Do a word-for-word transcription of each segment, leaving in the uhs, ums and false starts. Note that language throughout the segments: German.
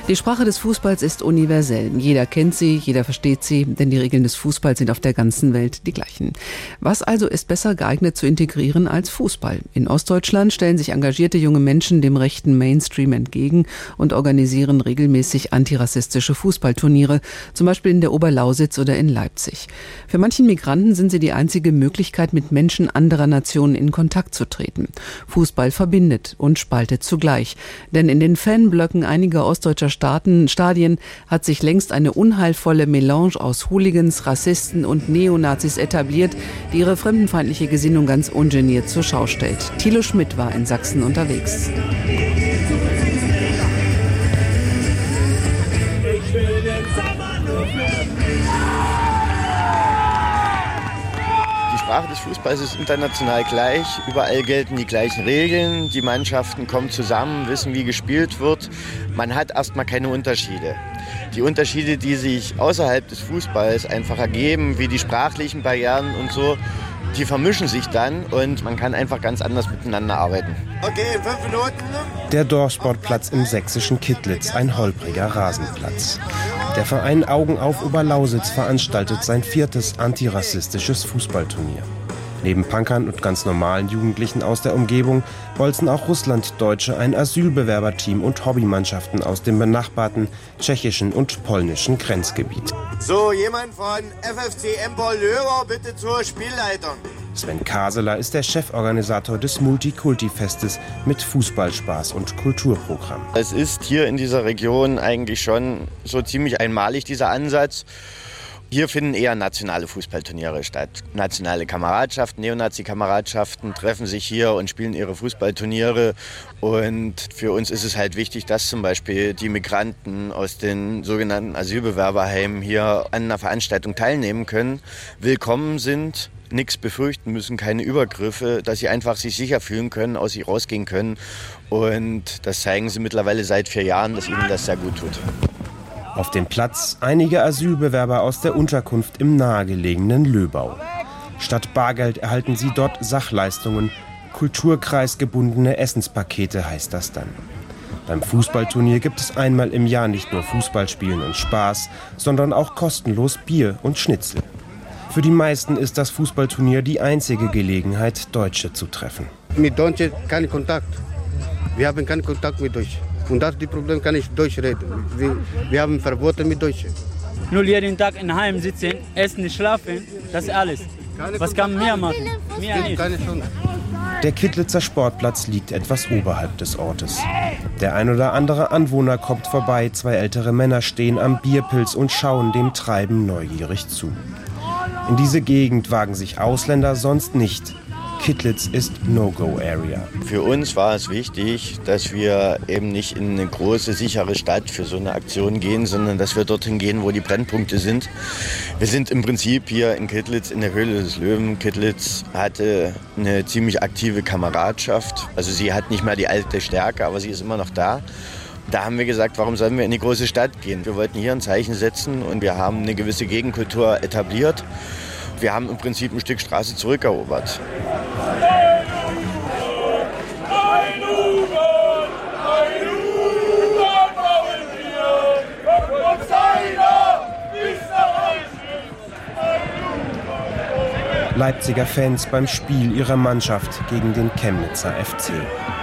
Die Sprache des Fußballs ist universell. Jeder kennt sie, jeder versteht sie, denn die Regeln des Fußballs sind auf der ganzen Welt die gleichen. Was also ist besser geeignet zu integrieren als Fußball? In Ostdeutschland stellen sich engagierte junge Menschen dem rechten Mainstream entgegen und organisieren regelmäßig antirassistische Fußballturniere, zum Beispiel in der Oberlausitz oder in Leipzig. Für manchen Migranten sind sie die einzige Möglichkeit, mit Menschen anderer Nationen in Kontakt zu treten. Fußball verbindet und spaltet zugleich. Denn in den Fanblöcken einiger ostdeutscher Staaten, Stadien hat sich längst eine unheilvolle Melange aus Hooligans, Rassisten und Neonazis etabliert, die ihre fremdenfeindliche Gesinnung ganz ungeniert zur Schau stellt. Thilo Schmidt war in Sachsen unterwegs. Die Sprache des Fußballs ist international gleich. Überall gelten die gleichen Regeln. Die Mannschaften kommen zusammen, wissen, wie gespielt wird. Man hat erstmal keine Unterschiede. Die Unterschiede, die sich außerhalb des Fußballs einfach ergeben, wie die sprachlichen Barrieren und so, die vermischen sich dann und man kann einfach ganz anders miteinander arbeiten. Okay, fünf Minuten. Der Dorfsportplatz im sächsischen Kittlitz, ein holpriger Rasenplatz. Der Verein Augen auf Oberlausitz veranstaltet sein viertes antirassistisches Fußballturnier. Neben Punkern und ganz normalen Jugendlichen aus der Umgebung bolzen auch Russlanddeutsche, ein Asylbewerberteam und Hobbymannschaften aus dem benachbarten tschechischen und polnischen Grenzgebiet. So, jemand von F F C Empol-Löwer bitte zur Spielleitung. Sven Kaseler ist der Cheforganisator des Multikulti-Festes mit Fußballspaß und Kulturprogramm. Es ist hier in dieser Region eigentlich schon so ziemlich einmalig, dieser Ansatz. Hier finden eher nationale Fußballturniere statt. Nationale Kameradschaften, Neonazi-Kameradschaften treffen sich hier und spielen ihre Fußballturniere. Und für uns ist es halt wichtig, dass zum Beispiel die Migranten aus den sogenannten Asylbewerberheimen hier an einer Veranstaltung teilnehmen können, willkommen sind, nichts befürchten müssen, keine Übergriffe, dass sie einfach sich sicher fühlen können, aus sich rausgehen können. Und das zeigen sie mittlerweile seit vier Jahren, dass ihnen das sehr gut tut. Auf dem Platz einige Asylbewerber aus der Unterkunft im nahegelegenen Löbau. Statt Bargeld erhalten sie dort Sachleistungen, kulturkreisgebundene Essenspakete heißt das dann. Beim Fußballturnier gibt es einmal im Jahr nicht nur Fußballspielen und Spaß, sondern auch kostenlos Bier und Schnitzel. Für die meisten ist das Fußballturnier die einzige Gelegenheit, Deutsche zu treffen. Mit Deutschen kein Kontakt. Wir haben keinen Kontakt mit Deutschen. Und das ist das Problem, kann ich Deutsch reden. Wir, wir haben verboten mit Deutsch. Nur jeden Tag in Heim sitzen, essen, schlafen, das ist alles. Was kann mehr machen? Mehr nicht. Der Kittlitzer Sportplatz liegt etwas oberhalb des Ortes. Der ein oder andere Anwohner kommt vorbei, zwei ältere Männer stehen am Bierpilz und schauen dem Treiben neugierig zu. In diese Gegend wagen sich Ausländer sonst nicht. Kittlitz ist No-Go-Area. Für uns war es wichtig, dass wir eben nicht in eine große, sichere Stadt für so eine Aktion gehen, sondern dass wir dorthin gehen, wo die Brennpunkte sind. Wir sind im Prinzip hier in Kittlitz in der Höhle des Löwen. Kittlitz hatte eine ziemlich aktive Kameradschaft. Also sie hat nicht mehr die alte Stärke, aber sie ist immer noch da. Da haben wir gesagt, warum sollen wir in die große Stadt gehen? Wir wollten hier ein Zeichen setzen und wir haben eine gewisse Gegenkultur etabliert. Wir haben im Prinzip ein Stück Straße zurückerobert. Leipziger Fans beim Spiel ihrer Mannschaft gegen den Chemnitzer F C.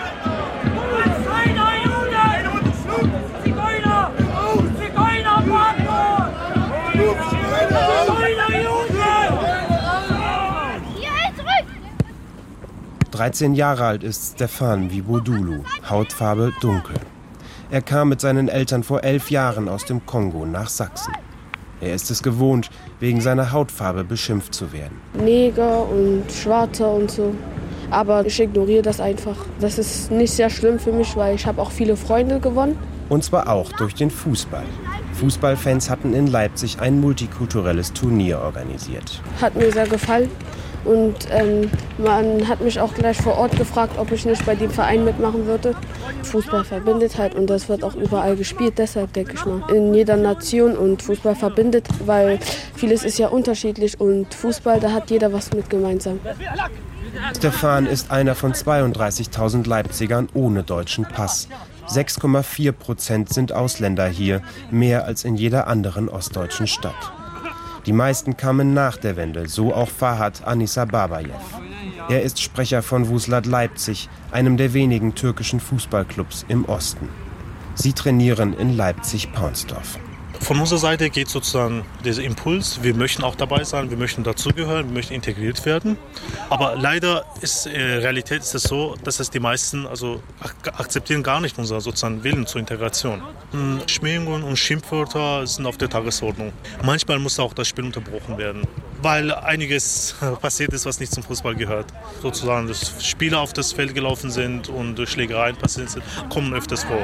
dreizehn Jahre alt ist Stefan Wibodulu, Hautfarbe dunkel. Er kam mit seinen Eltern vor elf Jahren aus dem Kongo nach Sachsen. Er ist es gewohnt, wegen seiner Hautfarbe beschimpft zu werden. Neger und Schwarzer und so. Aber ich ignoriere das einfach. Das ist nicht sehr schlimm für mich, weil ich habe auch viele Freunde gewonnen. Und zwar auch durch den Fußball. Fußballfans hatten in Leipzig ein multikulturelles Turnier organisiert. Hat mir sehr gefallen. Und ähm, man hat mich auch gleich vor Ort gefragt, ob ich nicht bei dem Verein mitmachen würde. Fußball verbindet halt und das wird auch überall gespielt, deshalb denke ich mal. In jeder Nation und Fußball verbindet, weil vieles ist ja unterschiedlich und Fußball, da hat jeder was mit gemeinsam. Stefan ist einer von zweiunddreißigtausend Leipzigern ohne deutschen Pass. sechs Komma vier Prozent sind Ausländer hier, mehr als in jeder anderen ostdeutschen Stadt. Die meisten kamen nach der Wende, so auch Fahad Anisa Babayev. Er ist Sprecher von Wisła Leipzig, einem der wenigen türkischen Fußballclubs im Osten. Sie trainieren in Leipzig-Paunsdorf. Von unserer Seite geht sozusagen dieser Impuls, wir möchten auch dabei sein, wir möchten dazugehören, wir möchten integriert werden. Aber leider ist äh, Realität ist es so, dass es die meisten also ak- akzeptieren gar nicht unseren sozusagen Willen zur Integration. Und Schmähungen und Schimpfwörter sind auf der Tagesordnung. Manchmal muss auch das Spiel unterbrochen werden, weil einiges passiert ist, was nicht zum Fußball gehört. Sozusagen, dass Spieler auf das Feld gelaufen sind und Schlägereien passiert sind, kommen öfters vor.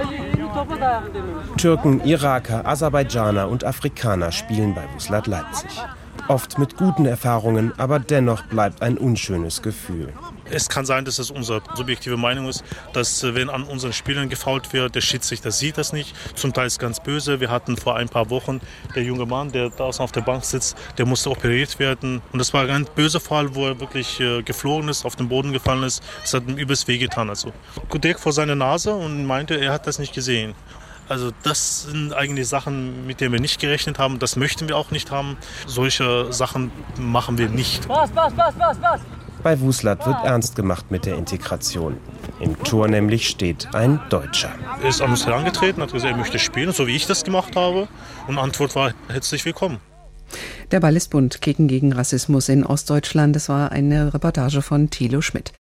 Türken, Iraker, Aserbaidschaner und Afrikaner spielen bei Wisła Leipzig. Oft mit guten Erfahrungen, aber dennoch bleibt ein unschönes Gefühl. Es kann sein, dass es unsere subjektive Meinung ist, dass wenn an unseren Spielern gefoult wird, der Schiedsrichter sieht das nicht. Zum Teil ist es ganz böse. Wir hatten vor ein paar Wochen der junge Mann, der draußen auf der Bank sitzt, der musste operiert werden. Und das war ein ganz böser Fall, wo er wirklich äh, geflogen ist, auf den Boden gefallen ist. Das hat ihm übelst wehgetan. Also direkt vor seiner Nase und meinte, er hat das nicht gesehen. Also das sind eigentlich Sachen, mit denen wir nicht gerechnet haben. Das möchten wir auch nicht haben. Solche Sachen machen wir nicht. Was, was, was, was, was? Bei Wisła wird ernst gemacht mit der Integration. Im Tor nämlich steht ein Deutscher. Er ist an uns herangetreten, hat gesagt, er möchte spielen, so wie ich das gemacht habe. Und Antwort war, herzlich willkommen. Der Ballistbund Kicken gegen Rassismus in Ostdeutschland. Das war eine Reportage von Thilo Schmidt.